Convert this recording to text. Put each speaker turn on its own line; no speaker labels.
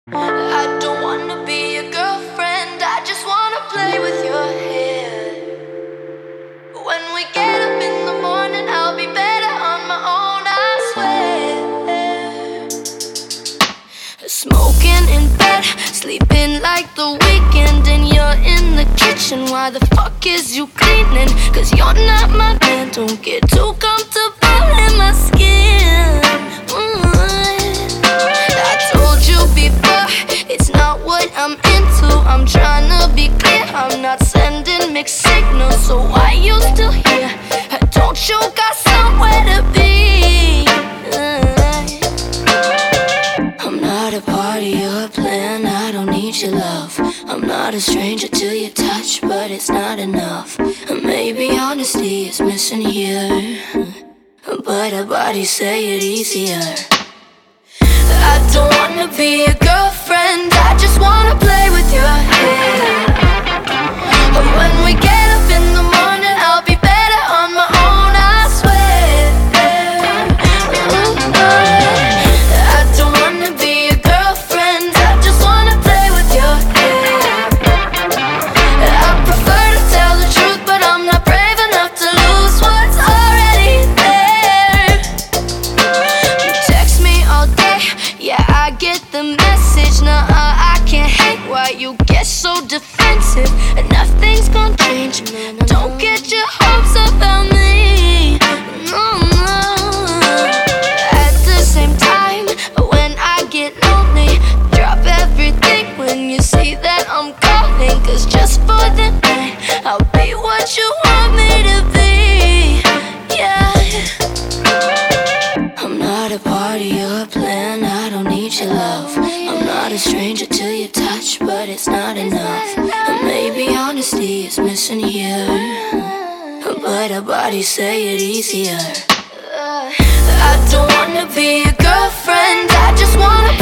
I don't wanna be your girlfriend, I just wanna play with your hair. When we get up in the morning, I'll be better on my own, I swear. Smoking in bed, sleeping like the weekend, and you're in the kitchen. Why the fuck is you cleaning? Cause you're not my man, don't get too comfortable in my skin. I told you before, it's not what I'm into. I'm tryna be clear, I'm not sending mixed signals. So why you still here? Don't you got somewhere to be? I'm not a party or a plan, I don't need your love. I'm not a stranger to your touch, but it's not enough. Maybe honesty is missing here, but our bodies say it easier. I don't wanna be your girlfriend, I just wanna play with your hair. When we get up in the morning, I'll be better on my own, I swear. I don't wanna be your girlfriend, I just wanna play with your hair. I prefer to tell the truth, but I'm not brave enough to lose what's already there. You text me all day, yeah, I get the message. Nah, I can't hate why you get so defensive. And nothing's gonna change, don't get your hopes up about me. No, no. At the same time, when I get lonely, drop everything when you see that I'm calling. Cause just for the night, I'll be what you want me to be. Yeah. I'm not a party or a plan, I don't need your love. I'm not a stranger to your touch, but it's not enough. Maybe honesty is missing here, but our bodies say it easier. I don't wanna be your girlfriend, I just wanna